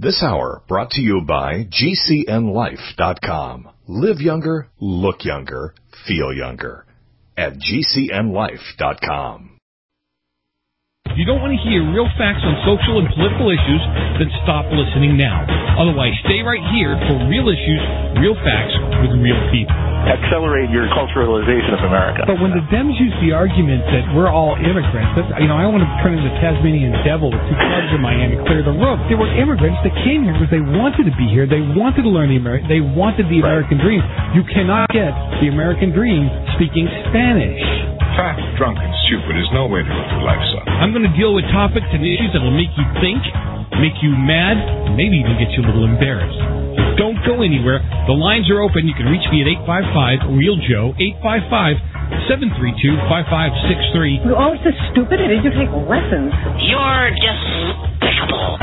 This hour brought to you by GCNLife.com. Live younger, look younger, feel younger. At GCNLife.com. If you don't want to hear real facts on social and political issues, then stop listening now. Otherwise, stay right here for real issues, real facts with real people. Accelerate your culturalization of America. But when the Dems use the argument that we're all immigrants, I don't want to turn into Tasmanian devil with two clubs in my hand and clear the room. They were immigrants that came here because they wanted to be here. They wanted to learn they wanted the American dream. You cannot get the American dream speaking Spanish. Fat, drunk, and stupid is no way to live your life, son. I'm going to deal with topics and issues that will make you think, make you mad, and maybe even get you a little embarrassed. So don't go anywhere. The lines are open. You can reach me at 855-REAL-JOE, 855-732-5563. You're always so stupid. Did you take lessons? You're despicable.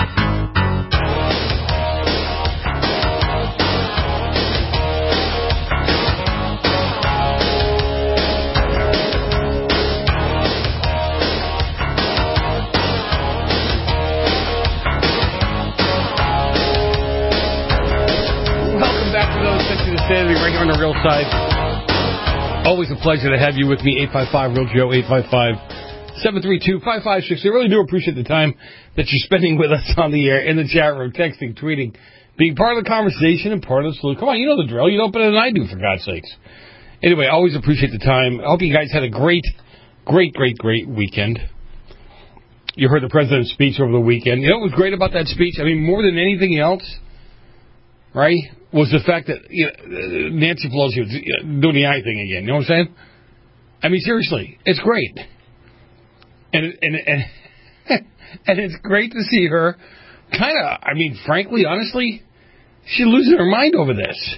Right here on the Real Side. Always a pleasure to have you with me. 855-REAL-JOE, 855-732-5563. I really do appreciate the time that you're spending with us on the air, in the chat room, texting, tweeting, being part of the conversation and part of the solution. Come on, you know the drill. You know better than I do, for God's sakes. Anyway, always appreciate the time. I hope you guys had a great weekend. You heard the president's speech over the weekend. You know what was great about that speech? I mean, more than anything else, right, was the fact that Nancy Pelosi was doing the eye thing again. You know what I'm saying? I mean, seriously, it's great. And it's great to see her kind of, I mean, frankly, honestly, she's losing her mind over this.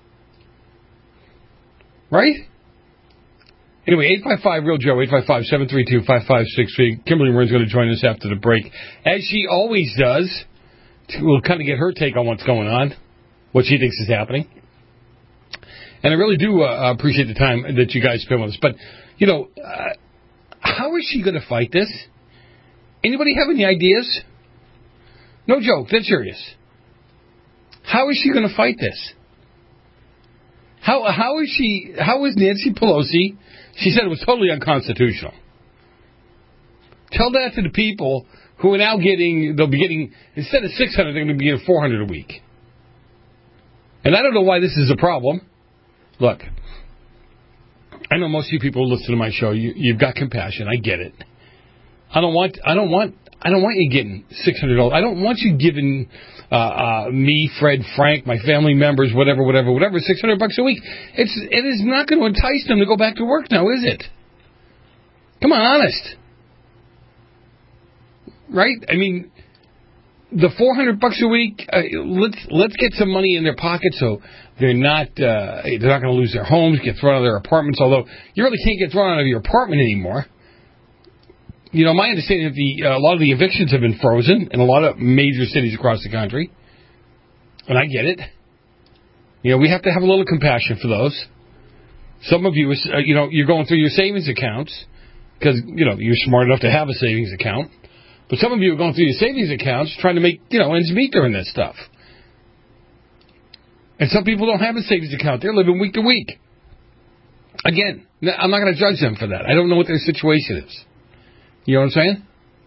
Right? Anyway, 855-REAL-JOE, 855-732-5563. Kimberly Marin's going to join us after the break, as she always does. We'll kind of get her take on what's going on, what she thinks is happening. And I really do appreciate the time that you guys spend with us. But, how is she going to fight this? Anybody have any ideas? No joke, that's serious. How is she going to fight this? How is Nancy Pelosi? She said it was totally unconstitutional. Tell that to the people who are now they'll be getting, instead of 600, they're going to be getting 400 a week. And I don't know why this is a problem. Look, I know most of you people who listen to my show, you've got compassion. I get it. I don't want you getting $600. I don't want you giving me, Fred, Frank, my family members, whatever, $600 a week. It is not going to entice them to go back to work now, is it? Come on, honest. Right? I mean, the $400 a week. Let's get some money in their pocket so they're not going to lose their homes, get thrown out of their apartments. Although you really can't get thrown out of your apartment anymore. My understanding is a lot of the evictions have been frozen in a lot of major cities across the country, and I get it. We have to have a little compassion for those. Some of you, you're going through your savings accounts because you're smart enough to have a savings account. But some of you are going through your savings accounts trying to make, ends meet during this stuff. And some people don't have a savings account. They're living week to week. Again, I'm not going to judge them for that. I don't know what their situation is. You know what I'm saying?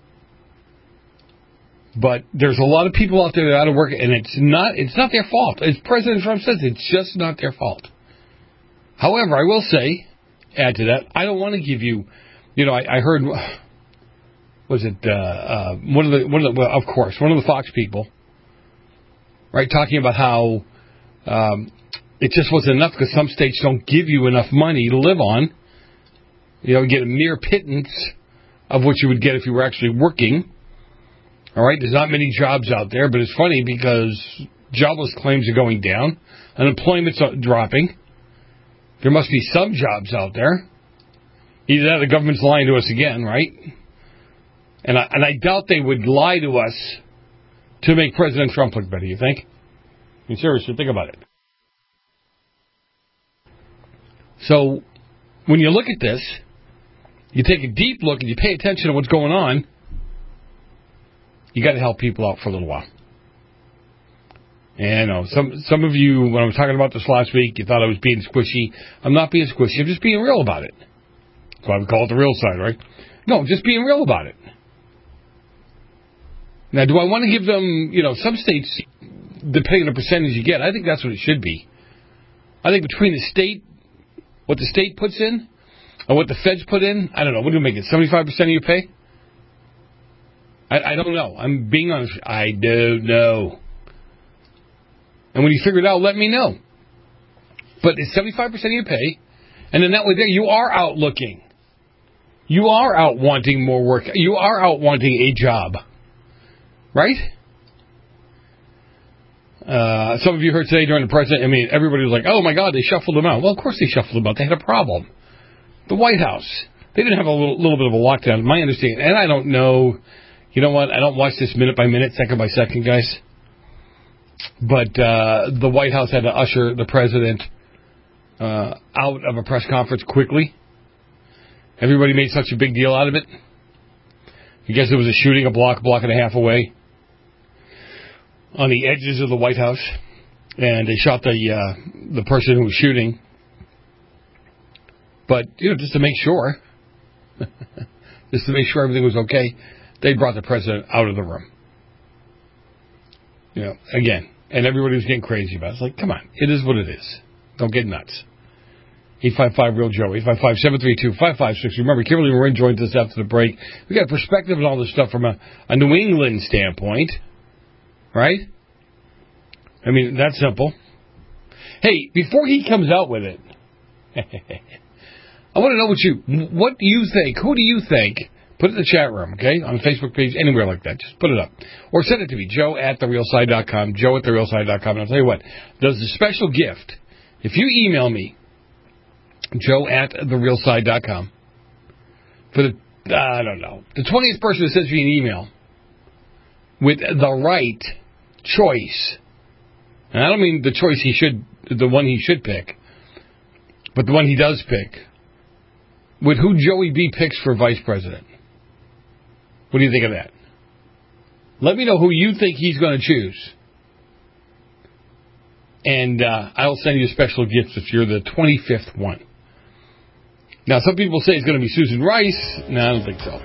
But there's a lot of people out there that are out of work, and it's not their fault. As President Trump says, it's just not their fault. However, I will say, add to that, I don't want to give you, I heard... Was it one of the Fox people, right, talking about how it just wasn't enough because some states don't give you enough money to live on. You get a mere pittance of what you would get if you were actually working. All right, there's not many jobs out there, but it's funny because jobless claims are going down, unemployment's dropping. There must be some jobs out there. Either that or the government's lying to us again, right? And I doubt they would lie to us to make President Trump look better, you think? I mean, seriously, think about it. So, when you look at this, you take a deep look and you pay attention to what's going on, you got to help people out for a little while. And I know some of you, when I was talking about this last week, you thought I was being squishy. I'm not being squishy. I'm just being real about it. That's why we call it the real side, right? No, just being real about it. Now, do I want to give them, some states, depending on the percentage you get, I think that's what it should be. I think between the state, what the state puts in, and what the feds put in, I don't know, what do you make it, 75% of your pay? I don't know. I'm being honest. I don't know. And when you figure it out, let me know. But it's 75% of your pay, and then that way there, you are out looking. You are out wanting more work. You are out wanting a job. Right? Some of you heard today during the president, everybody was like, oh my God, they shuffled them out. Well, of course they shuffled them out. They had a problem. The White House, they didn't have a little bit of a lockdown, my understanding. And I don't know, you know what, I don't watch this minute by minute, second by second, guys. But the White House had to usher the president out of a press conference quickly. Everybody made such a big deal out of it. I guess there was a shooting a block and a half away on the edges of the White House, and they shot the person who was shooting. But, just to make sure, everything was okay, they brought the president out of the room. Again, and everybody was getting crazy about it. It's like, come on, it is what it is. Don't get nuts. 855-REAL-JOE, 855-732-5563. Remember, Kimberly Marin joins us after the break. We got perspective on all this stuff from a New England standpoint, right? That's simple. Hey, before he comes out with it, I want to know what do you think? Who do you think? Put it in the chat room, okay? On the Facebook page, anywhere like that. Just put it up. Or send it to me, joe@therealside.com, joe@therealside.com. And I'll tell you what, there's a special gift. If you email me, joe@therealside.com, for the 20th person that sends me an email with the right choice, and I don't mean the choice the one he should pick, but the one he does pick, with who Joey B picks for vice president. What do you think of that? Let me know who you think he's going to choose. And I'll send you a special gift if you're the 25th one. Now, some people say it's going to be Susan Rice. No, I don't think so.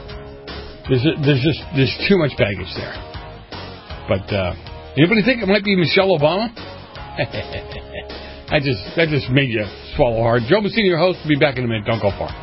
There's too much baggage there. But anybody think it might be Michelle Obama? That just made you swallow hard. Joe Messina, your host, will be back in a minute. Don't go far.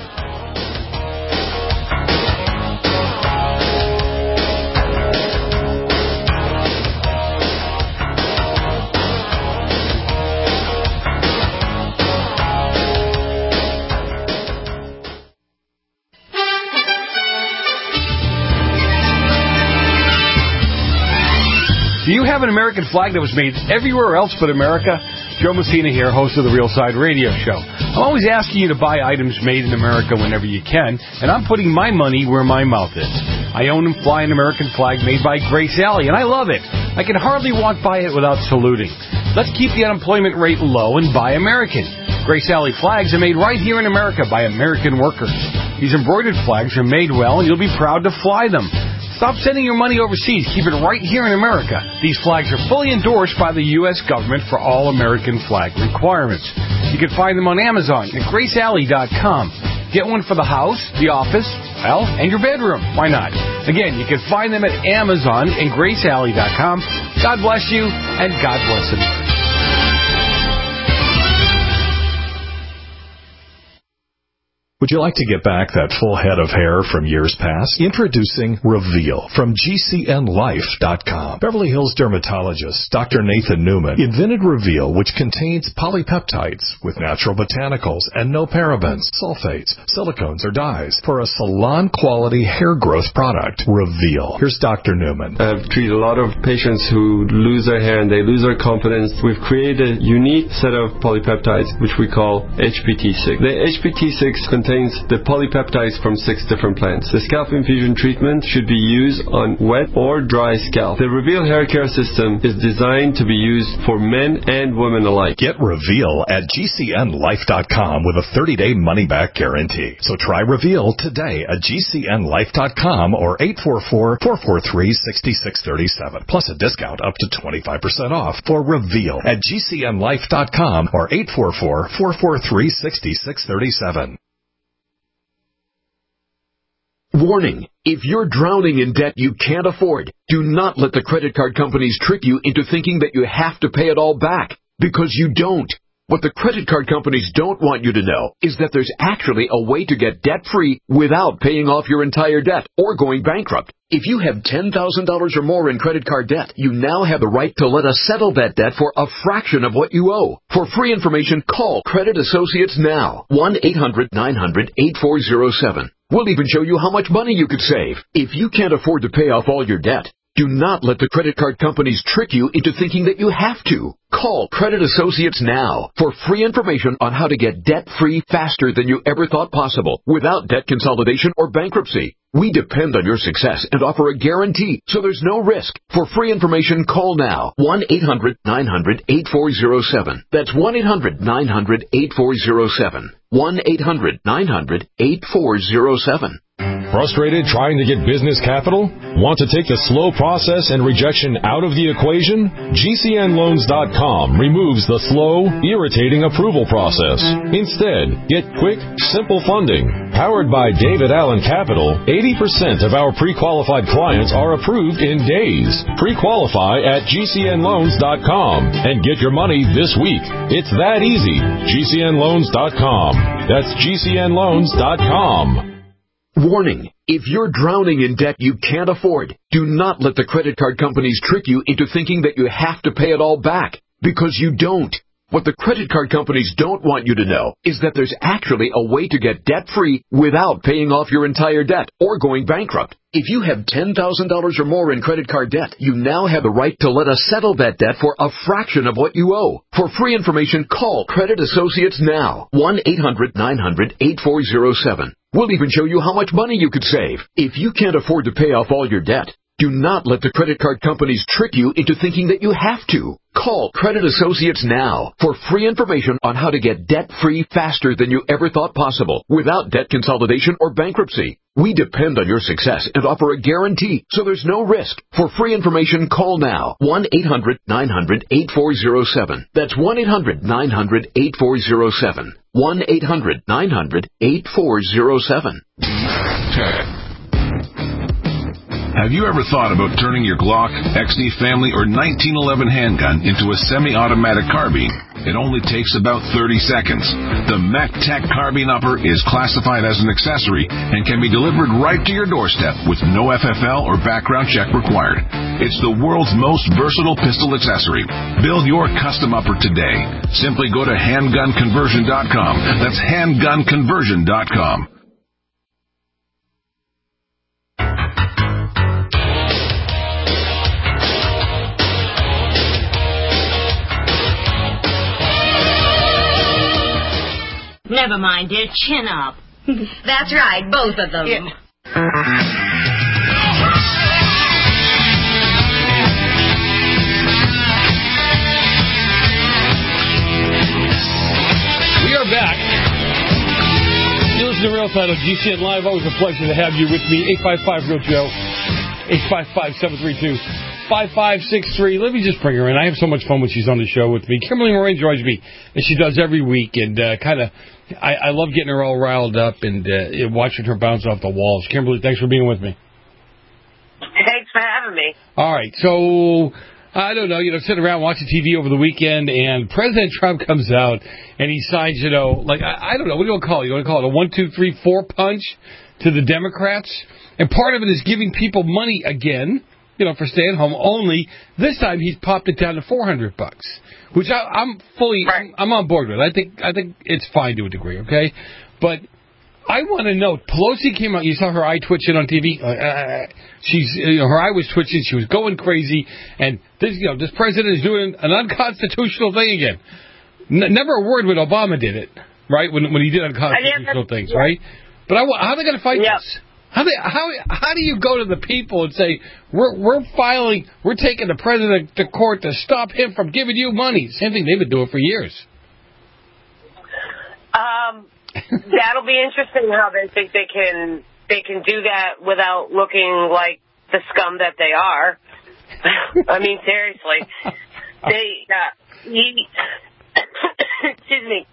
Do you have an American flag that was made everywhere else but America? Joe Messina here, host of the Real Side Radio Show. I'm always asking you to buy items made in America whenever you can, and I'm putting my money where my mouth is. I own and fly an American flag made by Grace Alley, and I love it. I can hardly walk by it without saluting. Let's keep the unemployment rate low and buy American. Grace Alley flags are made right here in America by American workers. These embroidered flags are made well, and you'll be proud to fly them. Stop sending your money overseas. Keep it right here in America. These flags are fully endorsed by the U.S. government for all American flag requirements. You can find them on Amazon at GraceAlley.com. Get one for the house, the office, and your bedroom. Why not? Again, you can find them at Amazon and GraceAlley.com. God bless you, and God bless America. Would you like to get back that full head of hair from years past? Introducing Reveal from GCNLife.com. Beverly Hills dermatologist Dr. Nathan Newman invented Reveal, which contains polypeptides with natural botanicals and no parabens, sulfates, silicones, or dyes for a salon-quality hair growth product. Reveal. Here's Dr. Newman. I've treated a lot of patients who lose their hair and they lose their confidence. We've created a unique set of polypeptides, which we call HPT6. The HPT6 contains contains the polypeptides from 6 different plants. The scalp infusion treatment should be used on wet or dry scalp. The Reveal hair care system is designed to be used for men and women alike. Get Reveal at GCNlife.com with a 30-day money-back guarantee. So try Reveal today at GCNlife.com or 844-443-6637. Plus a discount up to 25% off for Reveal at GCNlife.com or 844-443-6637. Warning. If you're drowning in debt you can't afford, do not let the credit card companies trick you into thinking that you have to pay it all back, because you don't. What the credit card companies don't want you to know is that there's actually a way to get debt-free without paying off your entire debt or going bankrupt. If you have $10,000 or more in credit card debt, you now have the right to let us settle that debt for a fraction of what you owe. For free information, call Credit Associates now. 1-800-900-8407. We'll even show you how much money you could save. If you can't afford to pay off all your debt, do not let the credit card companies trick you into thinking that you have to. Call Credit Associates now for free information on how to get debt-free faster than you ever thought possible without debt consolidation or bankruptcy. We depend on your success and offer a guarantee, so there's no risk. For free information, call now. 1-800-900-8407. That's 1-800-900-8407. 1-800-900-8407. Frustrated trying to get business capital? Want to take the slow process and rejection out of the equation? GCNloans.com removes the slow, irritating approval process. Instead, get quick, simple funding. Powered by David Allen Capital, 80% of our pre-qualified clients are approved in days. Pre-qualify at GCNloans.com and get your money this week. It's that easy. GCNloans.com. That's GCNloans.com. Warning. If you're drowning in debt you can't afford, do not let the credit card companies trick you into thinking that you have to pay it all back, because you don't. What the credit card companies don't want you to know is that there's actually a way to get debt-free without paying off your entire debt or going bankrupt. If you have $10,000 or more in credit card debt, you now have the right to let us settle that debt for a fraction of what you owe. For free information, call Credit Associates now. 1-800-900-8407. We'll even show you how much money you could save. If you can't afford to pay off all your debt, do not let the credit card companies trick you into thinking that you have to. Call Credit Associates now for free information on how to get debt-free faster than you ever thought possible without debt consolidation or bankruptcy. We depend on your success and offer a guarantee, so there's no risk. For free information, call now. 1-800-900-8407. That's 1-800-900-8407. 1-800-900-8407. Have you ever thought about turning your Glock, XD Family, or 1911 handgun into a semi-automatic carbine? It only takes about 30 seconds. The MacTac Carbine Upper is classified as an accessory and can be delivered right to your doorstep with no FFL or background check required. It's the world's most versatile pistol accessory. Build your custom upper today. Simply go to handgunconversion.com. That's handgunconversion.com. Never mind, dear. Chin up. That's right, both of them. Yeah. We are back. You listen to Real Side on GCN Live. Always a pleasure to have you with me. 855-REAL-JOE. 855-732-5563. Let me just bring her in. I have so much fun when she's on the show with me. Kimberly Moran joins me, as she does every week, and I love getting her all riled up and watching her bounce off the walls. Kimberly, thanks for being with me. Thanks for having me. All right, so I don't know, sitting around watching TV over the weekend, and President Trump comes out and he signs, I don't know, what do you want to call it? You want to call it a 1, 2, 3, 4 punch to the Democrats? And part of it is giving people money again, for staying home. Only this time he's popped it down to $400, which I'm on board with. I think it's fine to a degree, okay? But I want to know. Pelosi came out. You saw her eye twitching on TV. Her eye was twitching. She was going crazy. And this president is doing an unconstitutional thing again. Never a word when Obama did it. right? When he did unconstitutional things, right? But how are they going to fight this? How do you go to the people and say we're taking the president to court to stop him from giving you money? Same thing they've been doing for years. That'll be interesting how they think they can do that without looking like the scum that they are. I mean, seriously, excuse me,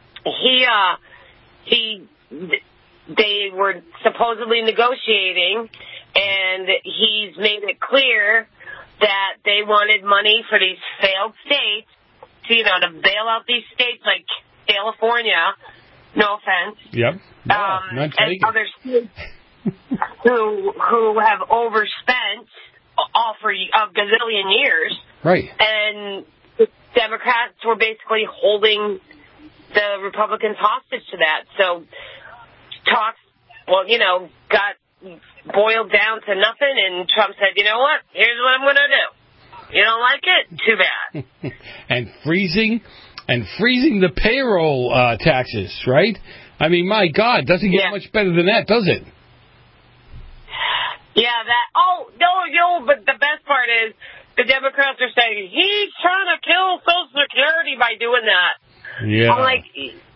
they were supposedly negotiating, and he's made it clear that they wanted money for these failed states to bail out these states like California. No offense. Yep. No, and other states who have overspent all for a gazillion years. Right. And the Democrats were basically holding the Republicans hostage to that. So talks, got boiled down to nothing, and Trump said, you know what? Here's what I'm going to do. You don't like it? Too bad. And freezing the payroll taxes, right? I mean, my God, doesn't get much better than that, does it? Yeah, that. Oh, no, but the best part is the Democrats are saying he's trying to kill Social Security by doing that. Yeah. I'm like,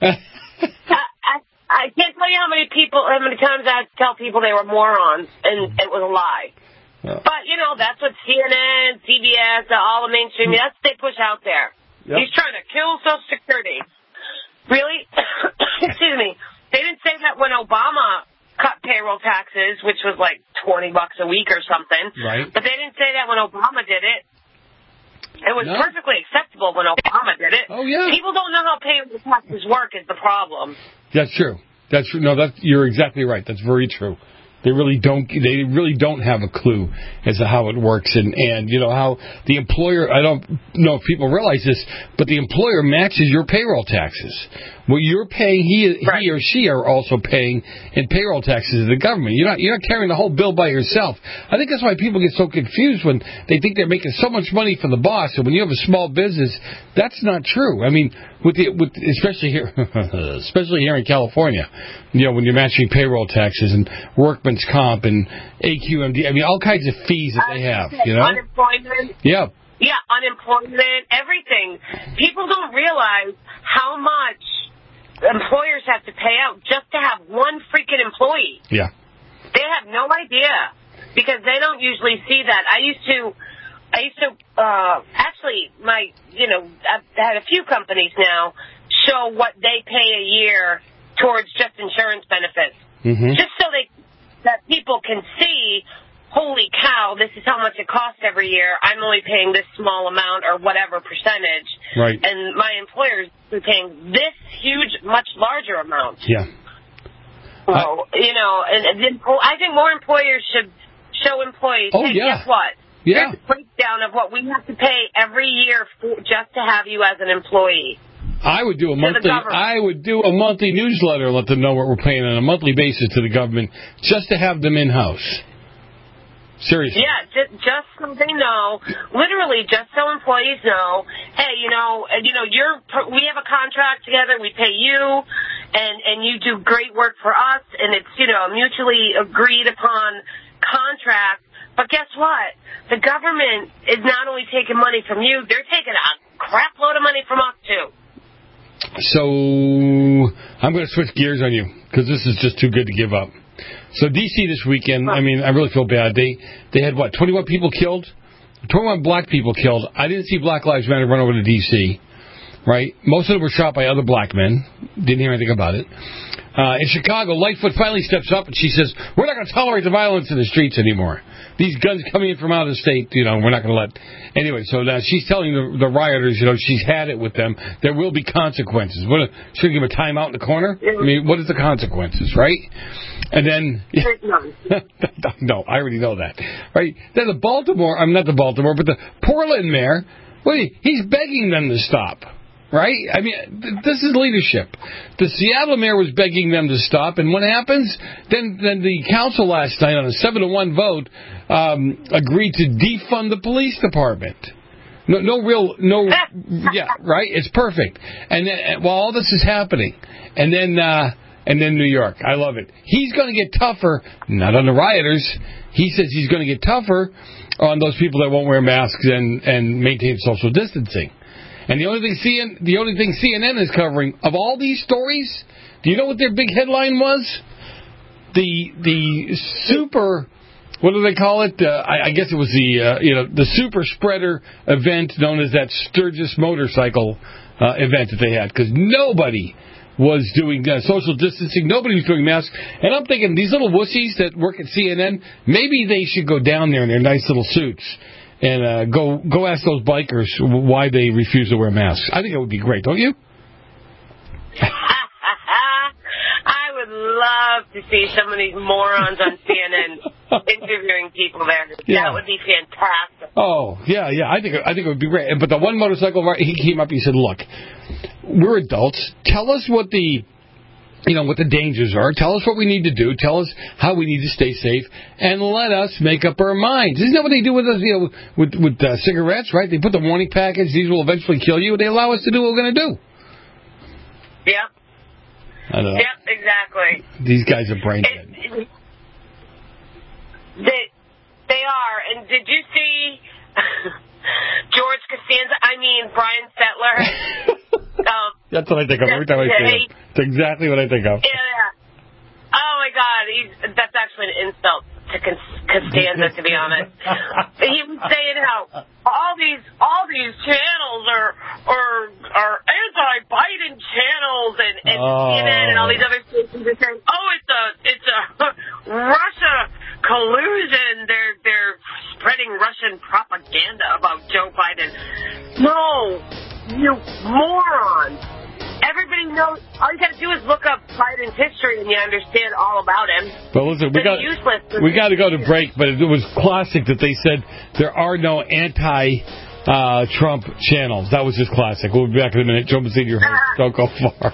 I can't tell you how many times I had to tell people they were morons, and it was a lie. Yeah. But, that's what CNN, CBS, all the mainstream, that's what they push out there. Yep. He's trying to kill Social Security. Really? Excuse me. They didn't say that when Obama cut payroll taxes, which was like $20 a week or something. Right. But they didn't say that when Obama did it. It was perfectly acceptable when Obama did it. Oh, yeah. People don't know how payroll taxes work is the problem. That's true. No, you're exactly right. That's very true. They really don't have a clue as to how it works, and how the employer, I don't know if people realize this, but the employer matches your payroll taxes. What you're paying, he or she are also paying in payroll taxes to the government. You're not carrying the whole bill by yourself. I think that's why people get so confused when they think they're making so much money from the boss, and when you have a small business, that's not true. I mean, especially here in California, when you're matching payroll taxes and workman's comp and AQMD, I mean, all kinds of fees that they have, Unemployment. Yeah. Yeah, unemployment, everything. People don't realize how much employers have to pay out just to have one freaking employee. Yeah. They have no idea because they don't usually see that. I used to actually, I've had a few companies now show what they pay a year towards just insurance benefits. Mm-hmm. Just so that people can see, holy cow, this is how much it costs every year. I'm only paying this small amount or whatever percentage. Right. And my employer's paying this huge, much larger amount. Yeah. So, and I think more employers should show employees, guess what? Yeah. Here's a breakdown of what we have to pay every year just to have you as an employee. I would do a monthly newsletter and let them know what we're paying on a monthly basis to the government just to have them in-house. Seriously. Yeah, just so they know, literally just so employees know, hey, we have a contract together, we pay you, and you do great work for us, and it's, a mutually agreed upon contract. But guess what? The government is not only taking money from you, they're taking a crap load of money from us, too. So I'm going to switch gears on you because this is just too good to give up. So D.C. this weekend, I mean, I really feel bad. They had, 21 people killed? 21 black people killed. I didn't see Black Lives Matter run over to D.C., right? Most of them were shot by other black men. Didn't hear anything about it. In Chicago, Lightfoot finally steps up and she says, we're not going to tolerate the violence in the streets anymore. These guns coming in from out of state, we're not going to let... Anyway, so now she's telling the rioters, she's had it with them. There will be consequences. Should give them a timeout in the corner? I mean, what is the consequences, right? And then... No, I already know that. Right? Then the Portland mayor, he's begging them to stop. Right? I mean, this is leadership. The Seattle mayor was begging them to stop, and what happens? Then the council last night on a 7-1 vote agreed to defund the police department. Yeah, right? It's perfect. And then, while all this is happening, and then New York. I love it. He's going to get tougher, not on the rioters. He says he's going to get tougher on those people that won't wear masks and maintain social distancing. And the only thing CNN is covering of all these stories, do you know what their big headline was? The super, what do they call it? I guess it was the super spreader event known as that Sturgis motorcycle event that they had, because nobody was doing social distancing. Nobody was doing masks. And I'm thinking, these little wussies that work at CNN, maybe they should go down there in their nice little suits and go ask those bikers why they refuse to wear masks. I think it would be great, don't you? I would love to see some of these morons on CNN interviewing people there. Yeah. That would be fantastic. Oh, yeah. I think it would be great. But the one motorcycle, he came up, he said, look, we're adults. Tell us what the dangers are. Tell us what we need to do. Tell us how we need to stay safe, and let us make up our minds. Isn't that what they do with us? With cigarettes, right? They put the warning package. These will eventually kill you. They allow us to do what we're going to do. Yep. I don't know. Yep, exactly. These guys are brain dead. They are. And did you see George Costanza? Brian Settler. That's what I think of every time I see him. It's exactly what I think of. Yeah. Oh my God, that's actually an insult to Costanza, to be honest. He was saying how all these channels are anti-Biden channels, and CNN and all these other stations are saying, it's a Russia collusion. They're spreading Russian propaganda about Joe Biden. No, you morons. Everybody knows. All you got to do is look up Biden's history, and you understand all about him. But listen, we got to go to break. But it was classic that they said there are no anti-Trump channels. That was just classic. We'll be back in a minute. Joe Mazzini, your host. Don't go far.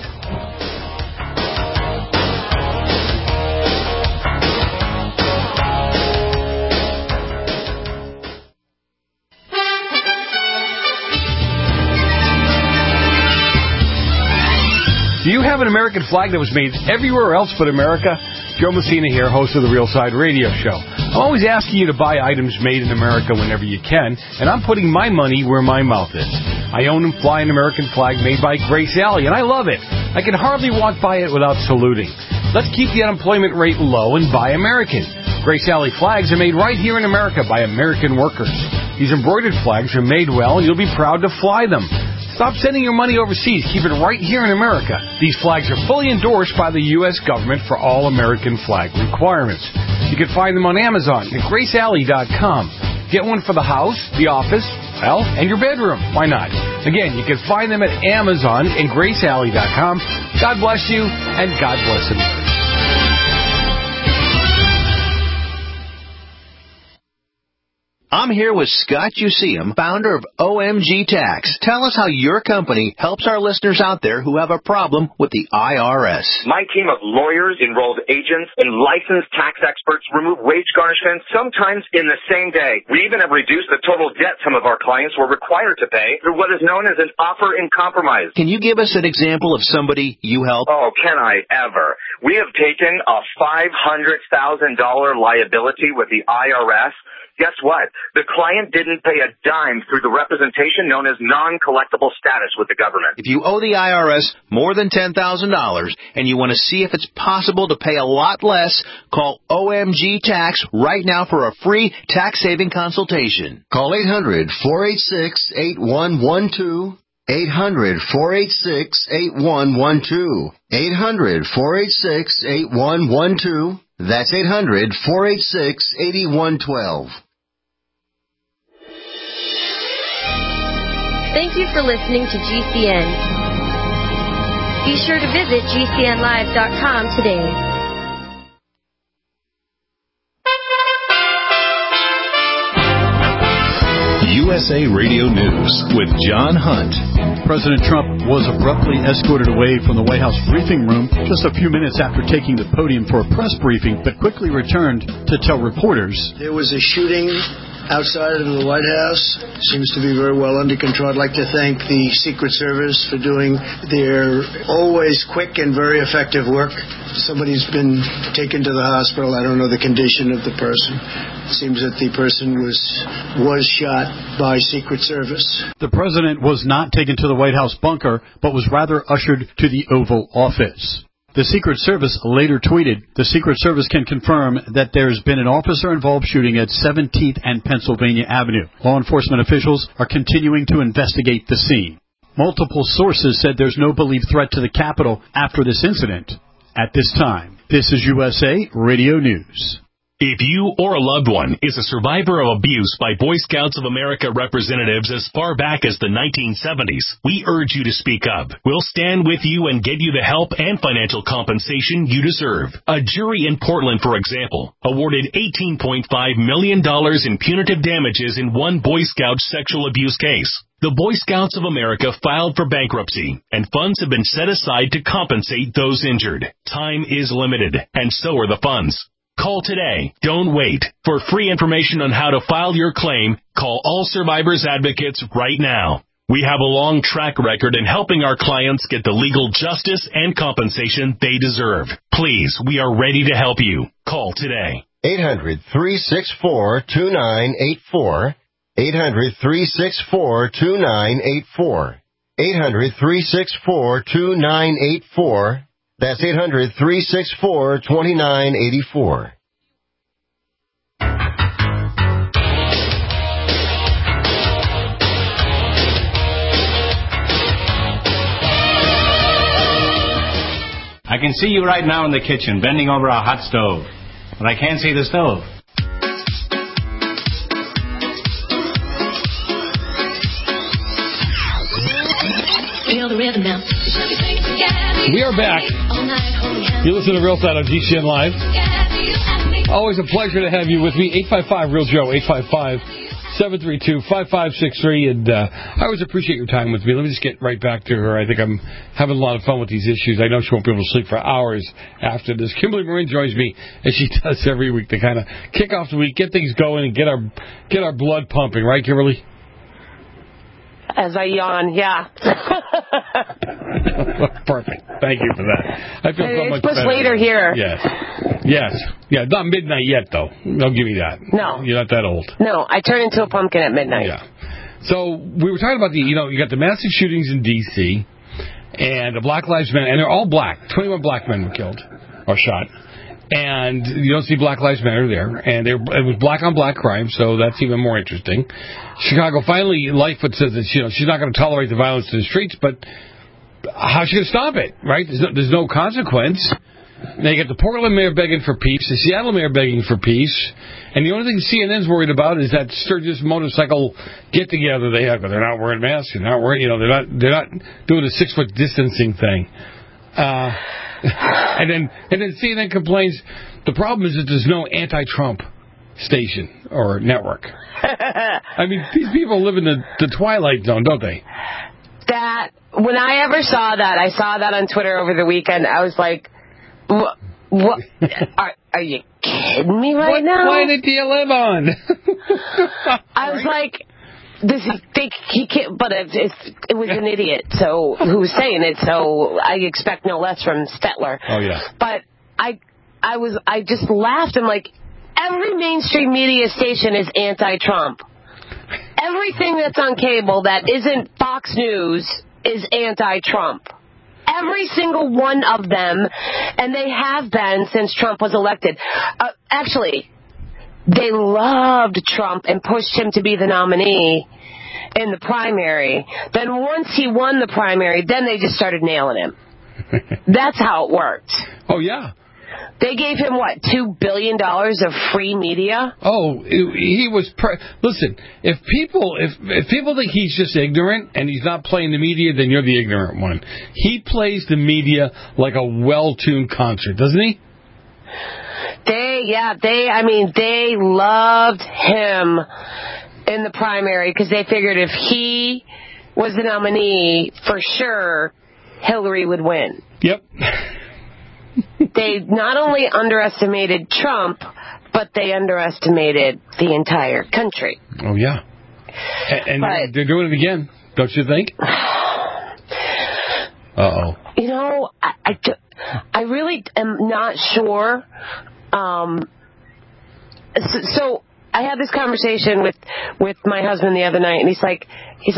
Do you have an American flag that was made everywhere else but America? Joe Messina here, host of the Real Side Radio Show. I'm always asking you to buy items made in America whenever you can, and I'm putting my money where my mouth is. I own and fly an American flag made by Grace Alley, and I love it. I can hardly walk by it without saluting. Let's keep the unemployment rate low and buy American. Grace Alley flags are made right here in America by American workers. These embroidered flags are made well, and you'll be proud to fly them. Stop sending your money overseas. Keep it right here in America. These flags are fully endorsed by the U.S. government for all American flag requirements. You can find them on Amazon at GraceAlley.com. Get one for the house, the office, and your bedroom. Why not? Again, you can find them at Amazon and GraceAlley.com. God bless you, and God bless America. I'm here with Scott Useum, founder of OMG Tax. Tell us how your company helps our listeners out there who have a problem with the IRS. My team of lawyers, enrolled agents, and licensed tax experts remove wage garnishments sometimes in the same day. We even have reduced the total debt some of our clients were required to pay through what is known as an offer in compromise. Can you give us an example of somebody you help? Oh, can I ever? We have taken a $500,000 liability with the IRS. Guess what? The client didn't pay a dime through the representation known as non-collectible status with the government. If you owe the IRS more than $10,000 and you want to see if it's possible to pay a lot less, call OMG Tax right now for a free tax-saving consultation. Call 800-486-8112. 800-486-8112. 800-486-8112. That's 800-486-8112. Thank you for listening to GCN. Be sure to visit GCNlive.com today. USA Radio News with John Hunt. President Trump was abruptly escorted away from the White House briefing room just a few minutes after taking the podium for a press briefing, but quickly returned to tell reporters. There was a shooting outside of the White House seems to be very well under control. I'd like to thank the Secret Service for doing their always quick and very effective work. Somebody's been taken to the hospital. I don't know the condition of the person. It seems that the person was shot by Secret Service. The president was not taken to the White House bunker, but was rather ushered to the Oval Office. The Secret Service later tweeted, the Secret Service can confirm that there's been an officer-involved shooting at 17th and Pennsylvania Avenue. Law enforcement officials are continuing to investigate the scene. Multiple sources said there's no believed threat to the Capitol after this incident at this time. This is USA Radio News. If you or a loved one is a survivor of abuse by Boy Scouts of America representatives as far back as the 1970s, we urge you to speak up. We'll stand with you and get you the help and financial compensation you deserve. A jury in Portland, for example, awarded $18.5 million in punitive damages in one Boy Scout sexual abuse case. The Boy Scouts of America filed for bankruptcy, and funds have been set aside to compensate those injured. Time is limited, and so are the funds. Call today. Don't wait. For free information on how to file your claim, call All Survivors Advocates right now. We have a long track record in helping our clients get the legal justice and compensation they deserve. Please, we are ready to help you. Call today. 800-364-2984. 800-364-2984. 800-364-2984. That's 800-364-2984. I can see you right now in the kitchen, bending over a hot stove. But I can't see the stove. Feel the rhythm now. We are back. You listen to Real Side on GCN Live. Always a pleasure to have you with me. 855-REAL-JOE, 855-732-5563. And I always appreciate your time with me. Let me just get right back to her. I think I'm having a lot of fun with these issues. I know she won't be able to sleep for hours after this. Kimberly Marin joins me, as she does every week, to kind of kick off the week, get things going, and get our blood pumping. Right, Kimberly? As I yawn, yeah. Perfect. Thank you for that. I feel so much better. It's later here. Yes. Yeah, not midnight yet, though. I'll give you that. No. You're not that old. No, I turn into a pumpkin at midnight. Yeah. So we were talking about you got the massive shootings in D.C. and the Black Lives Matter, and they're all black. 21 black men were killed or shot. And you don't see Black Lives Matter there. And it was black-on-black crime, so that's even more interesting. Chicago, finally, Lightfoot says that she's not going to tolerate the violence in the streets, but how's she going to stop it, right? There's no consequence. Now you get the Portland mayor begging for peace, the Seattle mayor begging for peace, and the only thing CNN's worried about is that Sturgis motorcycle get-together they have, but they're not wearing masks, they're not doing a 6-foot distancing thing. And then CNN complains the problem is that there's no anti-Trump station or network. I mean, these people live in the Twilight Zone, don't they? That when I ever saw that, I saw that on Twitter over the weekend. I was like, "What? Are you kidding me right what now? What planet do you live on?" I was like, he can't, but it was an idiot, so who was saying it, so I expect no less from Stetler. Oh, yeah. But I just laughed. I'm like, every mainstream media station is anti-Trump. Everything that's on cable that isn't Fox News is anti-Trump. Every single one of them, and they have been since Trump was elected. Actually, they loved Trump and pushed him to be the nominee in the primary. Then once he won the primary, then they just started nailing him. That's how it worked. Oh, yeah. They gave him, $2 billion of free media? Oh, he was... Listen, if people think he's just ignorant and he's not playing the media, then you're the ignorant one. He plays the media like a well-tuned concert, doesn't he? They loved him in the primary because they figured if he was the nominee, for sure, Hillary would win. Yep. They not only underestimated Trump, but they underestimated the entire country. Oh, yeah. And they're doing it again, don't you think? Uh-oh. You know, I really am not sure. So I had this conversation with my husband the other night, and he's like,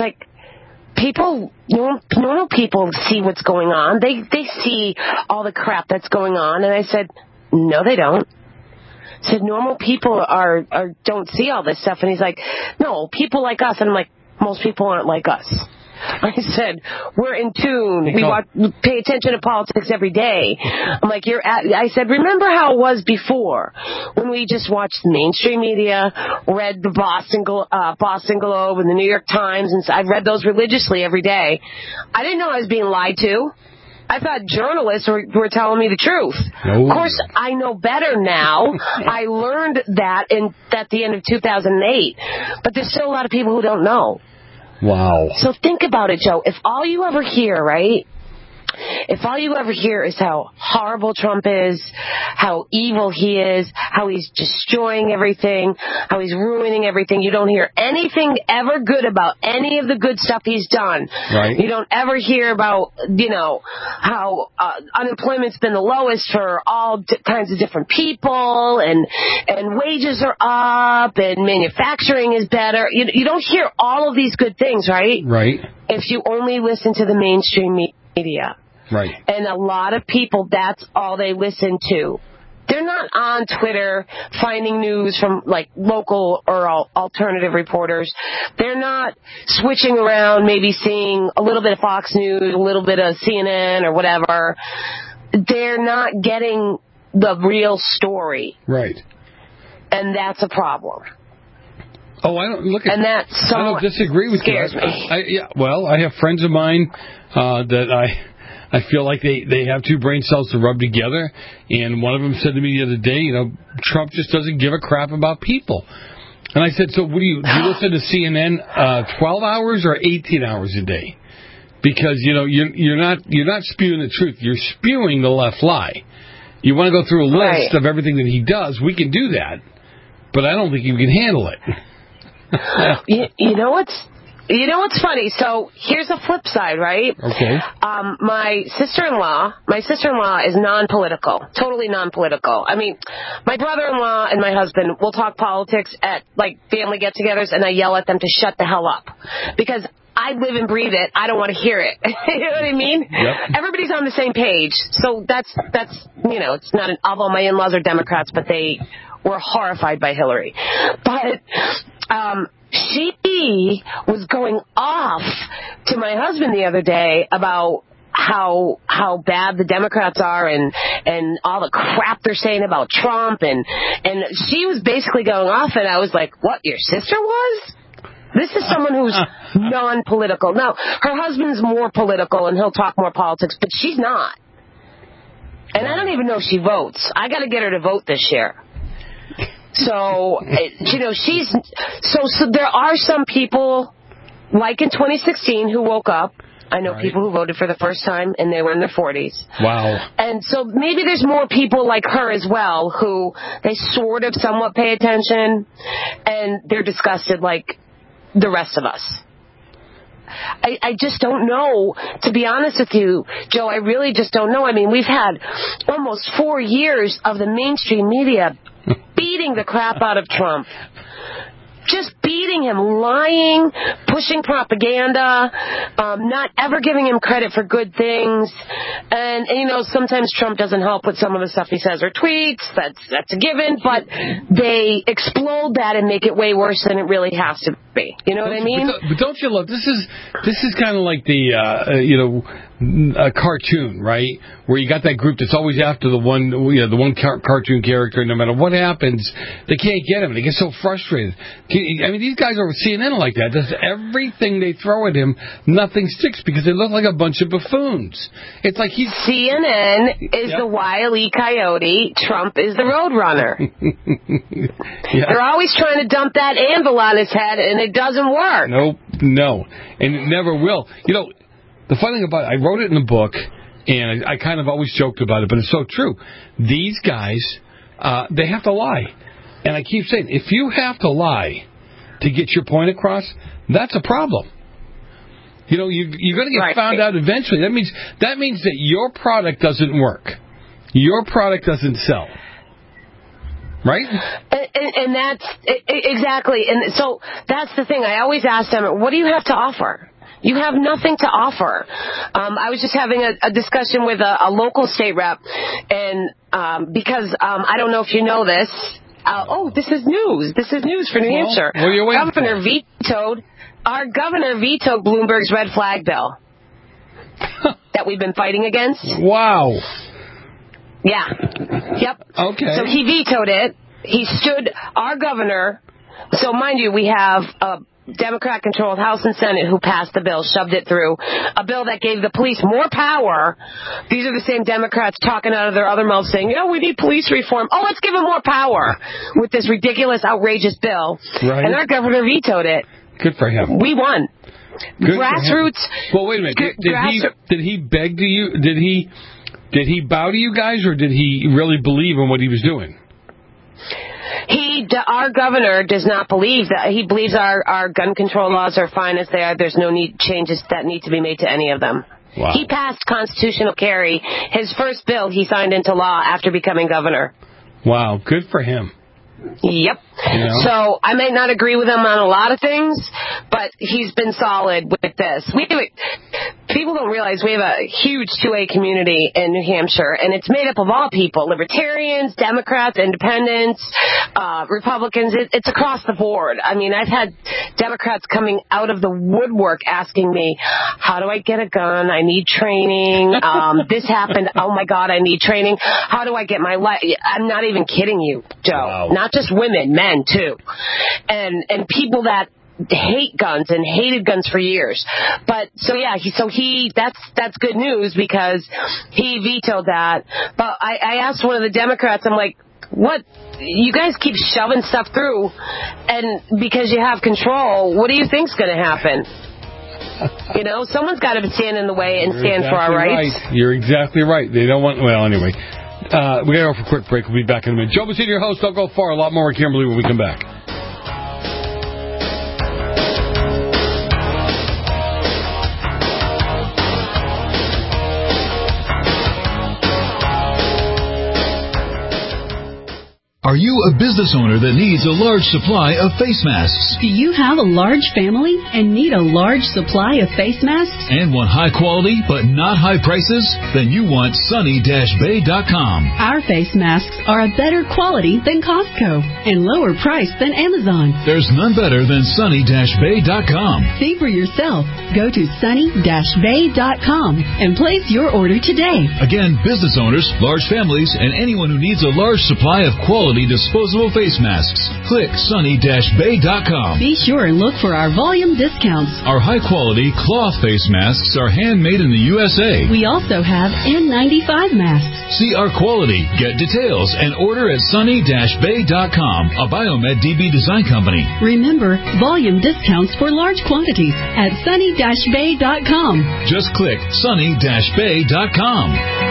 people, normal people see what's going on. They see all the crap that's going on, and I said, no, they don't. I said, normal people don't see all this stuff, and he's like, no, people like us, and I'm like, most people aren't like us. I said, we're in tune. We pay attention to politics every day. I'm like, I said, remember how it was before when we just watched the mainstream media, read the Boston Globe and the New York Times, and I read those religiously every day. I didn't know I was being lied to. I thought journalists were telling me the truth. No. Of course, I know better now. I learned that at the end of 2008. But there's still a lot of people who don't know. Wow. So think about it, Joe. If all you ever hear, right? If all you ever hear is how horrible Trump is, how evil he is, how he's destroying everything, how he's ruining everything, you don't hear anything ever good about any of the good stuff he's done. Right. You don't ever hear about, how unemployment's been the lowest for all kinds of different people, and wages are up, and manufacturing is better. You don't hear all of these good things, right? Right. If you only listen to the mainstream media. Right. And a lot of people, that's all they listen to. They're not on Twitter finding news from like local or alternative reporters. They're not switching around, maybe seeing a little bit of Fox News, a little bit of CNN or whatever. They're not getting the real story. Right. And that's a problem. Oh, I don't disagree with you. Scares me. I have friends of mine that I feel like they have two brain cells to rub together, and one of them said to me the other day, Trump just doesn't give a crap about people. And I said, so what do you listen to CNN 12 hours or 18 hours a day? Because you're not spewing the truth, you're spewing the left lie. You want to go through a list of everything that he does, we can do that, but I don't think you can handle it. You know what's funny? So here's a flip side, right? Okay. My sister-in-law is non-political, totally non-political. I mean, my brother-in-law and my husband will talk politics at like family get-togethers, and I yell at them to shut the hell up because I live and breathe it. I don't want to hear it. You know what I mean? Yep. Everybody's on the same page, so that's it's not although my in-laws are Democrats, but they were horrified by Hillary. But she was going off to my husband the other day about how bad the Democrats are and all the crap they're saying about Trump and she was basically going off, and I was like, what, your sister was? This is someone who's non-political. Now, her husband's more political and he'll talk more politics, but she's not. And I don't even know if she votes. I got to get her to vote this year. So, so there are some people, like in 2016, who woke up. I know people who voted for the first time, and they were in their 40s. Wow. And so maybe there's more people like her as well who they sort of somewhat pay attention, and they're disgusted like the rest of us. I just don't know, to be honest with you, Joe. I really just don't know. I mean, we've had almost 4 years of the mainstream media beating the crap out of Trump. Just beating him, lying, pushing propaganda, not ever giving him credit for good things. And sometimes Trump doesn't help with some of the stuff he says or tweets. That's a given. But they explode that and make it way worse than it really has to be. You know what I mean? But don't you love this is kind of like the a cartoon, right? Where you got that group that's always after the one cartoon character. No matter what happens, they can't get him. They get so frustrated. I mean, these guys over CNN are like that. That's everything they throw at him, nothing sticks because they look like a bunch of buffoons. It's like CNN is the Wile E. Coyote. Trump is the Roadrunner. They're always trying to dump that anvil on his head, and it doesn't work. Nope, no, and it never will. The funny thing about it, I wrote it in the book, and I kind of always joked about it, but it's so true. These guys, they have to lie. And I keep saying, if you have to lie to get your point across, that's a problem. You're going to get found out eventually. That means that your product doesn't work. Your product doesn't sell. Right? And that's exactly. And so that's the thing. I always ask them, what do you have to offer? You have nothing to offer. I was just having a discussion with a local state rep, and because I don't know if you know this. This is news. This is news for New Hampshire. What are you waiting for? Our governor vetoed Bloomberg's red flag bill that we've been fighting against. Wow. Yeah. Yep. Okay. So he vetoed it. He stood, our governor, so mind you, we have a Democrat-controlled House and Senate who passed the bill, shoved it through, a bill that gave the police more power. These are the same Democrats talking out of their other mouths saying, we need police reform. Oh, let's give them more power with this ridiculous, outrageous bill. Right. And our governor vetoed it. Good for him. We won. Good Grassroots. Well, wait a minute. Did he beg to you? Did he bow to you guys, or did he really believe in what he was doing? Our governor does not believe that. He believes our gun control laws are fine as they are. There's no changes that need to be made to any of them. Wow. He passed constitutional carry. His first bill he signed into law after becoming governor. Wow, good for him. Yep. So I may not agree with him on a lot of things, but he's been solid with this. People don't realize we have a huge 2A community in New Hampshire, and it's made up of all people: libertarians, Democrats, independents, Republicans. It's across the board. I mean, I've had Democrats coming out of the woodwork asking me, how do I get a gun? I need training. This happened. Oh, my God, I need training. How do I get my life? I'm not even kidding you, Joe. Wow. Not just women, men, too. And people that hate guns and hated guns for years. But that's good news because he vetoed that. But I asked one of the Democrats, I'm like, what? You guys keep shoving stuff through, and because you have control, what do you think's going to happen? Someone's got to stand in the way and stand for our rights. Right. You're exactly right. They don't want. Well, anyway, we got to go for a quick break. We'll be back in a minute. Joe Messina, your host. Don't go far. A lot more with Kimberly when we come back. Are you a business owner that needs a large supply of face masks? Do you have a large family and need a large supply of face masks? And want high quality but not high prices? Then you want sunny-bay.com. Our face masks are a better quality than Costco and lower price than Amazon. There's none better than sunny-bay.com. See for yourself. Go to sunny-bay.com and place your order today. Again, business owners, large families, and anyone who needs a large supply of quality disposable face masks. Click sunny-bay.com. Be sure and look for our volume discounts. Our high-quality cloth face masks are handmade in the USA. We also have N95 masks. See our quality, get details, and order at sunny-bay.com, a Biomed DB design company. Remember, volume discounts for large quantities at sunny-bay.com. Just click sunny-bay.com.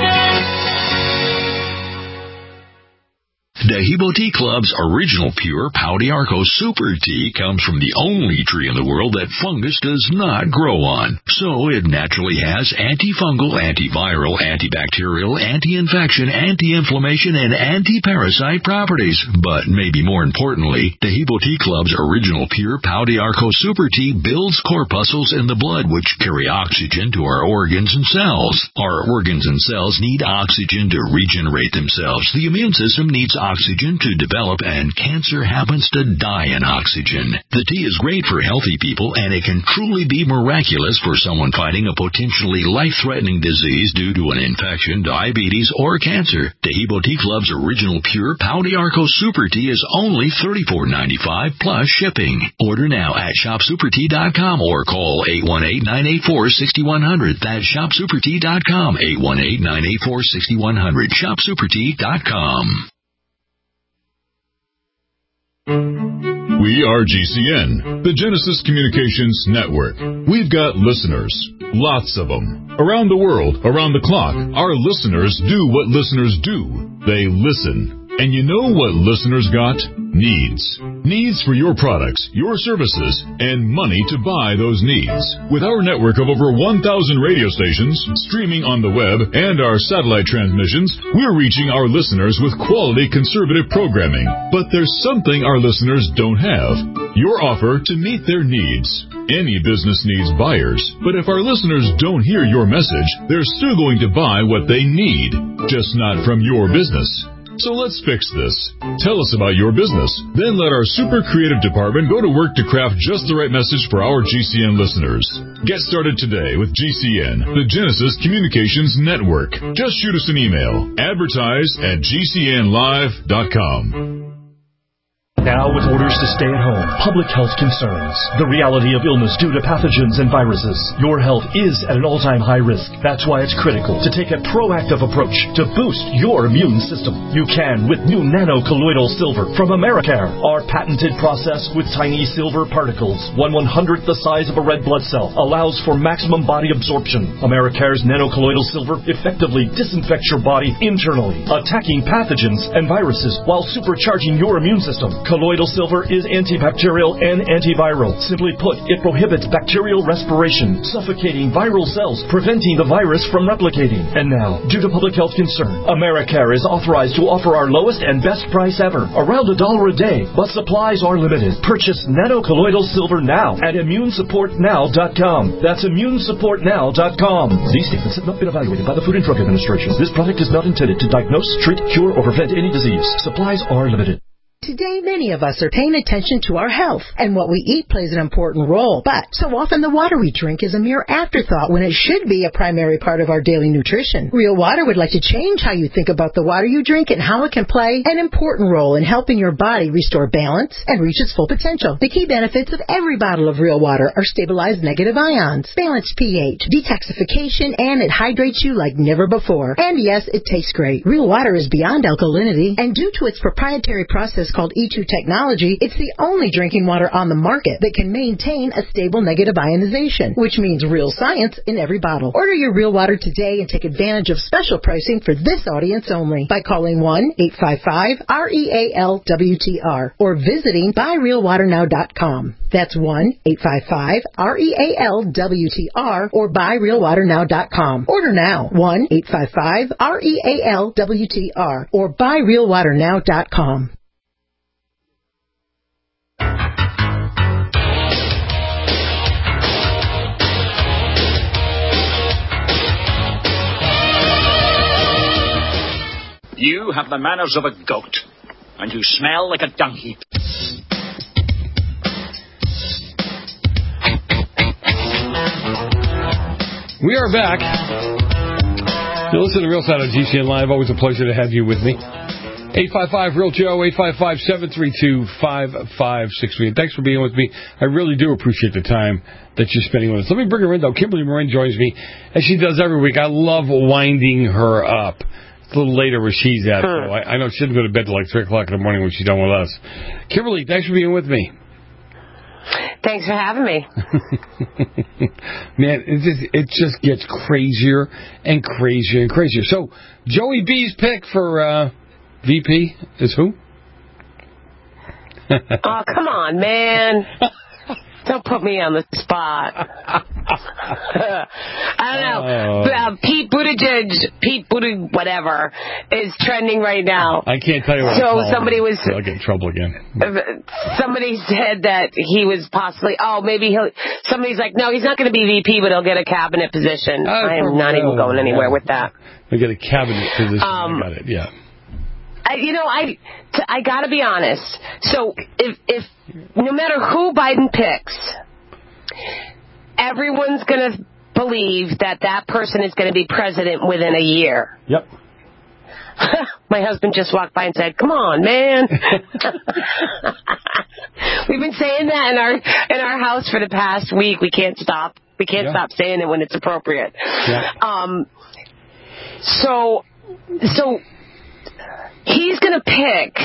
Dehibo Tea Club's original pure Pau d'Arco Super Tea comes from the only tree in the world that fungus does not grow on. So it naturally has antifungal, antiviral, antibacterial, anti-infection, anti-inflammation, and anti-parasite properties. But maybe more importantly, Dehibo Tea Club's original pure Pau d'Arco Super Tea builds corpuscles in the blood which carry oxygen to our organs and cells. Our organs and cells need oxygen to regenerate themselves. The immune system needs oxygen to develop, and cancer happens to die in oxygen. The tea is great for healthy people, and it can truly be miraculous for someone fighting a potentially life-threatening disease due to an infection, diabetes, or cancer. Dehibo Tea Club's original pure Pau d'Arco Super Tea is only $34.95 plus shipping. Order now at shopsupertea.com or call 818-984-6100. That's shopsupertea.com, 818-984-6100, shopsupertea.com. We are GCN, the Genesis Communications Network. We've got listeners, lots of them, around the world, around the clock. Our listeners do what listeners do. They listen. And you know what listeners got? Needs. Needs for your products, your services, and money to buy those needs. With our network of over 1,000 radio stations, streaming on the web, and our satellite transmissions, we're reaching our listeners with quality conservative programming. But there's something our listeners don't have. Your offer to meet their needs. Any business needs buyers, but if our listeners don't hear your message, they're still going to buy what they need, just not from your business. So let's fix this. Tell us about your business. Then let our super creative department go to work to craft just the right message for our GCN listeners. Get started today with GCN, the Genesis Communications Network. Just shoot us an email. Advertise@GCNlive.com. Now, with orders to stay at home, public health concerns, the reality of illness due to pathogens and viruses, your health is at an all-time high risk. That's why it's critical to take a proactive approach to boost your immune system. You can with new nano-colloidal silver from Americare. Our patented process with tiny silver particles, 1/100th the size of a red blood cell, allows for maximum body absorption. Americare's nano-colloidal silver effectively disinfects your body internally, attacking pathogens and viruses while supercharging your immune system. Colloidal silver is antibacterial and antiviral. Simply put, it prohibits bacterial respiration, suffocating viral cells, preventing the virus from replicating. And now, due to public health concern, Americare is authorized to offer our lowest and best price ever, around $1 a day, but supplies are limited. Purchase nano-colloidal silver now at immunesupportnow.com. That's immunesupportnow.com. These statements have not been evaluated by the Food and Drug Administration. This product is not intended to diagnose, treat, cure, or prevent any disease. Supplies are limited. Today, many of us are paying attention to our health, and what we eat plays an important role. But so often the water we drink is a mere afterthought when it should be a primary part of our daily nutrition. Real Water would like to change how you think about the water you drink and how it can play an important role in helping your body restore balance and reach its full potential. The key benefits of every bottle of Real Water are stabilized negative ions, balanced pH, detoxification, and it hydrates you like never before. And yes, it tastes great. Real Water is beyond alkalinity, and due to its proprietary process called E2 technology, it's the only drinking water on the market that can maintain a stable negative ionization, which means real science in every bottle. Order your Real Water today and take advantage of special pricing for this audience only by calling 1-855-REAL-WTR or visiting buyrealwaternow.com. That's 1-855-REAL-WTR or buyrealwaternow.com. Order now, 1-855-REAL-WTR or buyrealwaternow.com. You have the manners of a goat, and you smell like a dung heap. We are back. You listen to Real Side on GCN Live. Always a pleasure to have you with me. 855-REAL-JOE, 855-732-5563. And thanks for being with me. I really do appreciate the time that you're spending with us. Let me bring her in, though. Kimberly Morin joins me, as she does every week. I love winding her up. It's a little later where she's at, so I know she doesn't go to bed till like 3 o'clock in the morning when she's done with us. Kimberly, thanks for being with me. Thanks for having me. Man, it just gets crazier and crazier and crazier. So, Joey B's pick for VP is who? Oh, come on, man. Don't put me on the spot. I don't know. Pete Buttigieg, whatever, is trending right now. I can't tell you what. So somebody was. I'll get in trouble again. Somebody said that he was possibly. Somebody's like, no, he's not going to be VP, but he'll get a cabinet position. I am not even going anywhere with that. He'll get a cabinet position. I got it. Yeah. I got to be honest. So if no matter who Biden picks, everyone's going to believe that person is going to be president within a year. Yep. My husband just walked by and said, "Come on, man." We've been saying that in our house for the past week. We can't stop. We can't stop saying it when it's appropriate. Yeah. So he's going to pick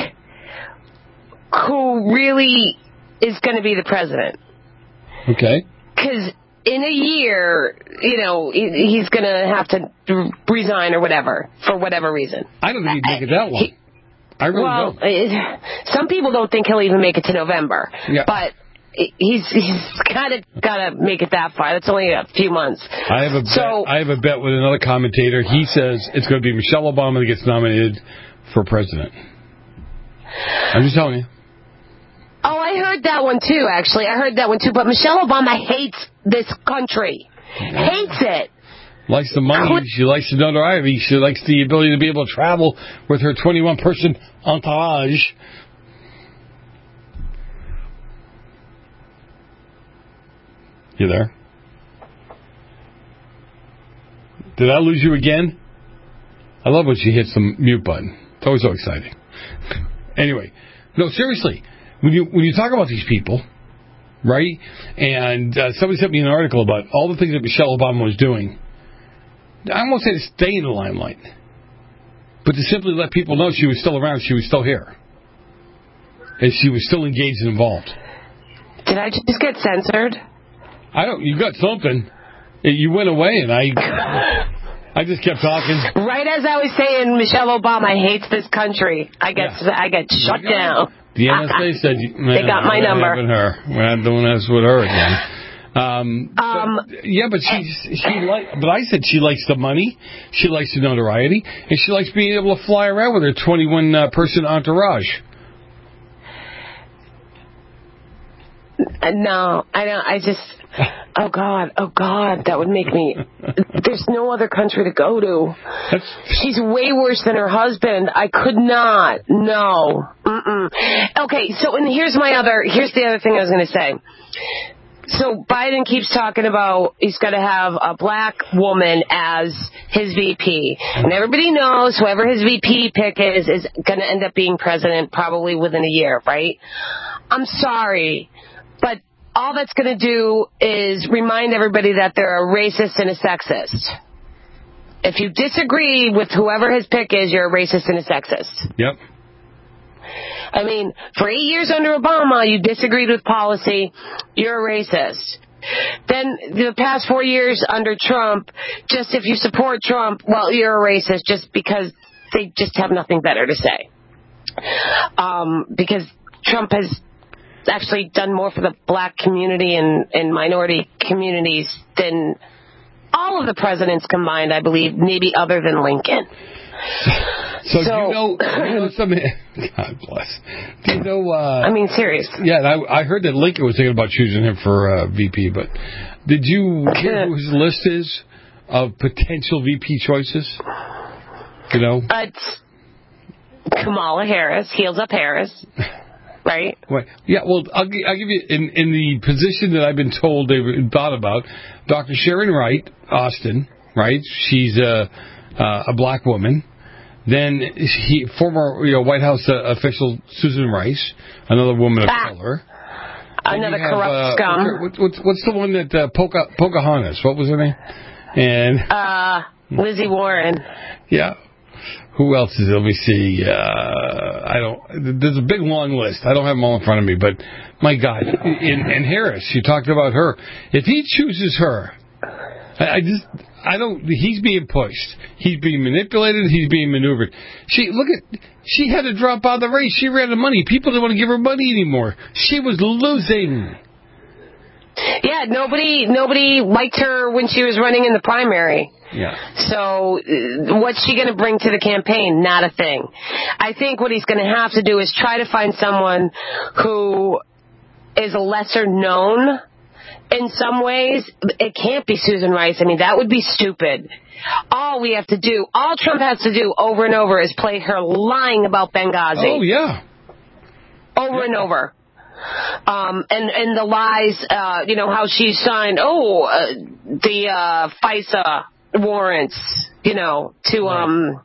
who really is going to be the president. Okay. Because in a year, he's going to have to resign or whatever, for whatever reason. I don't think he'd make it that long. I really don't. Some people don't think he'll even make it to November. Yeah. But he's kind of got to make it that far. That's only a few months. I have a bet with another commentator. He says it's going to be Michelle Obama that gets nominated for president. I'm just telling you. Oh, I heard that one too, actually. I heard that one too. But Michelle Obama hates this country. Hates it. Likes the money. She likes the notoriety. She likes the ability to be able to travel with her 21-person entourage. You there? Did I lose you again? I love when she hits the mute button. It's always so exciting. Anyway, no, seriously. When you talk about these people, right? And somebody sent me an article about all the things that Michelle Obama was doing. I won't say to stay in the limelight, but to simply let people know she was still around, she was still here, and she was still engaged and involved. Did I just get censored? I don't. You got something. You went away, and I just kept talking. Right as I was saying, Michelle Obama hates this country. I get shut down. The NSA said they got my number. We're not doing this with her again. But I said she likes the money, she likes the notoriety, and she likes being able to fly around with her 21-person entourage. No, I don't. I just, oh God, that would make me. There's no other country to go to. She's way worse than her husband. I could not. No. Okay, so and here's the other thing I was going to say. So Biden keeps talking about he's got to have a black woman as his VP. And everybody knows whoever his VP pick is going to end up being president probably within a year, right? I'm sorry, but all that's going to do is remind everybody that they're a racist and a sexist. If you disagree with whoever his pick is, you're a racist and a sexist. Yep. I mean, for 8 years under Obama, you disagreed with policy, you're a racist. Then the past 4 years under Trump, just if you support Trump, well, you're a racist just because they just have nothing better to say. Because Trump has actually done more for the black community and minority communities than all of the presidents combined, I believe, maybe other than Lincoln. So you know something? God bless. Do you know? I mean, serious. Yeah, I heard that Lincoln was thinking about choosing him for VP, but did you hear who his list is of potential VP choices? You know? It's Kamala Harris, heels up Harris, right? Right. Yeah, well, I'll give you, in the position that I've been told they thought about, Dr. Sharon Wright, Austin, right? She's a black woman. Then former White House official Susan Rice, another woman of color. Another corrupt scum. What's the one that Pocahontas? What was her name? And Lizzie Warren. Yeah. Who else is? Let me see. There's a big long list. I don't have them all in front of me, but my God. And Harris, you talked about her. If he chooses her, he's being pushed. He's being manipulated. He's being maneuvered. She had to drop out of the race. She ran out of money. People didn't want to give her money anymore. She was losing. Yeah, nobody liked her when she was running in the primary. Yeah. So what's she going to bring to the campaign? Not a thing. I think what he's going to have to do is try to find someone who is a lesser known. In some ways, it can't be Susan Rice. I mean, that would be stupid. All Trump has to do over and over is play her lying about Benghazi. Oh, yeah. Over and over. And the lies, how she signed, the FISA warrants, to,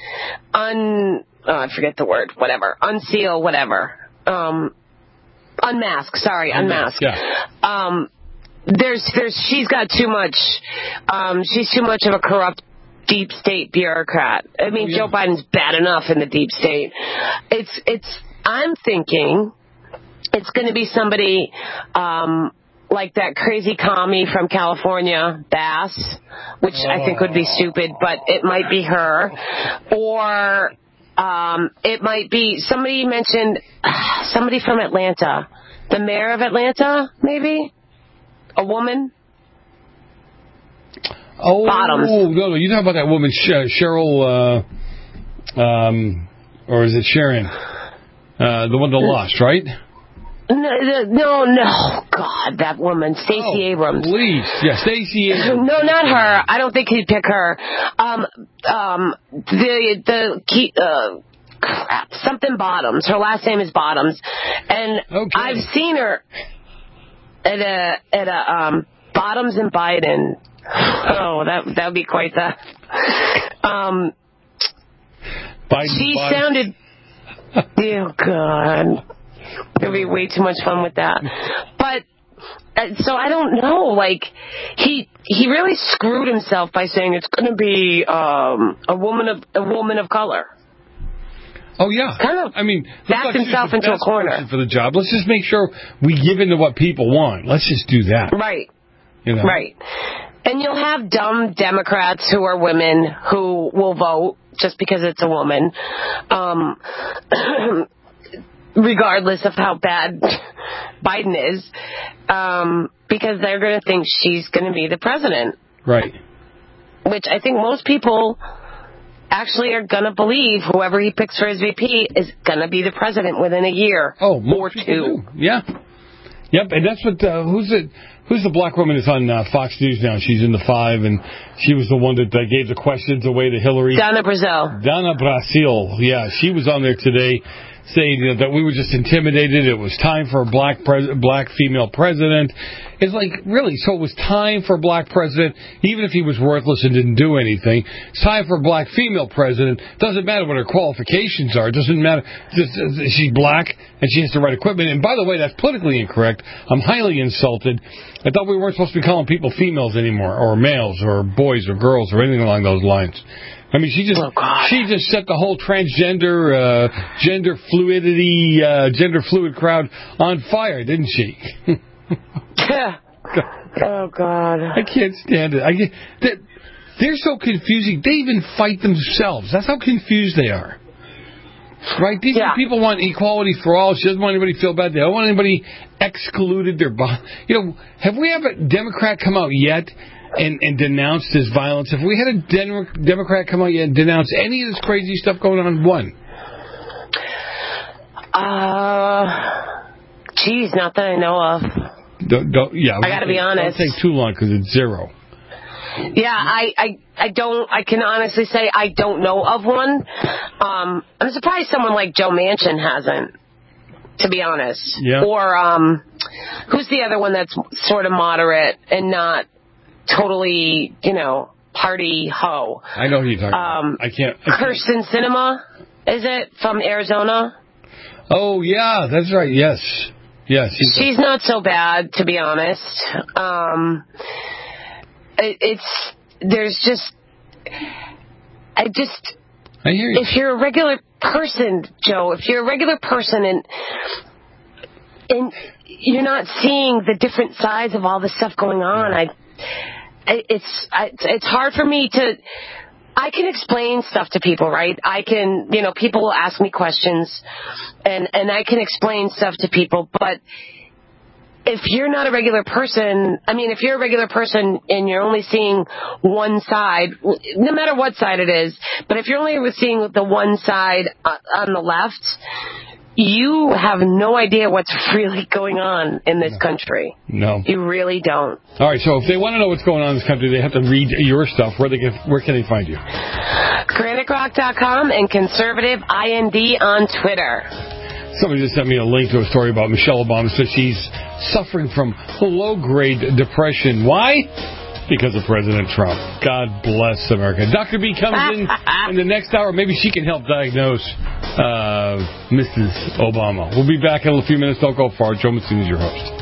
I forget the word, whatever, unseal, whatever. Unmask, unmask. Yeah. She's got too much, she's too much of a corrupt deep state bureaucrat. I mean, Joe Biden's bad enough in the deep state. I'm thinking it's going to be somebody, like that crazy commie from California, Bass, which I think would be stupid, but it might be her. Or It might be, somebody mentioned, somebody from Atlanta. The mayor of Atlanta, maybe? A woman? Oh, Bottoms. No, you're talking about that woman, Cheryl, or is it Sharon? The one that lost, right? No, God, that woman, Stacey Abrams. Please, yeah, Stacey Abrams. No, not her. I don't think he'd pick her. Crap, something Bottoms. Her last name is Bottoms, and I've seen her at a Bottoms and Biden. Oh, that would be quite the. She sounded. Oh God. It'll be way too much fun with that. But so I don't know. Like he really screwed himself by saying it's going to be a woman of color. Oh yeah, kind of. I mean, backed himself into a corner for the job. Let's just make sure we give in to what people want. Let's just do that. Right. You know? Right. And you'll have dumb Democrats who are women who will vote just because it's a woman. Regardless of how bad Biden is, because they're going to think she's going to be the president. Right. Which I think most people actually are going to believe whoever he picks for his VP is going to be the president within a year or two. Do. Yeah. Yep, and that's what, who's the black woman that's on Fox News now? She's in the 5, and she was the one that gave the questions away to Hillary. Donna Brazile. Donna Brazile, yeah, she was on there today saying that we were just intimidated. It was time for a black female president. It's like, really, so it was time for a black president, even if he was worthless and didn't do anything. It's time for a black female president. Doesn't matter what her qualifications are. Doesn't matter. She's black, and she has the right equipment. And by the way, that's politically incorrect. I'm highly insulted. I thought we weren't supposed to be calling people females anymore, or males, or boys, or girls, or anything along those lines. I mean, she just set the whole transgender, gender fluid crowd on fire, didn't she? Oh God! I can't stand it. They're so confusing. They even fight themselves. That's how confused they are. Right? These people want equality for all. She doesn't want anybody to feel bad. They don't want anybody excluded. Have we had a Democrat come out yet and denounce this violence? Have we had a Democrat come out yet and denounce any of this crazy stuff going on? One. Geez, not that I know of. I got to be honest. Don't take too long because it's zero. Yeah, I don't. I can honestly say I don't know of one. I'm surprised someone like Joe Manchin hasn't, to be honest. Yeah. Or who's the other one that's sort of moderate and not totally, party ho? I know who you're talking about. I can't. Kirsten Sinema, is it, from Arizona? Oh yeah, that's right. Yes. She's not so bad, to be honest. I hear you. If you're a regular person, Joe, if you're a regular person and you're not seeing the different sides of all this stuff going on, it's hard for me to. I can explain stuff to people, right? I can, people will ask me questions, and I can explain stuff to people, but if you're not a regular person, if you're a regular person and you're only seeing one side, no matter what side it is, but if you're only seeing the one side on the left, you have no idea what's really going on in this country. No. You really don't. All right, so if they want to know what's going on in this country, they have to read your stuff. Where can they find you? GraniteRock.com and Conservative IND on Twitter. Somebody just sent me a link to a story about Michelle Obama. So she's suffering from low-grade depression. Why? Because of President Trump. God bless America. Dr. B comes in the next hour. Maybe she can help diagnose Mrs. Obama. We'll be back in a few minutes. Don't go far. Joe Messina is your host.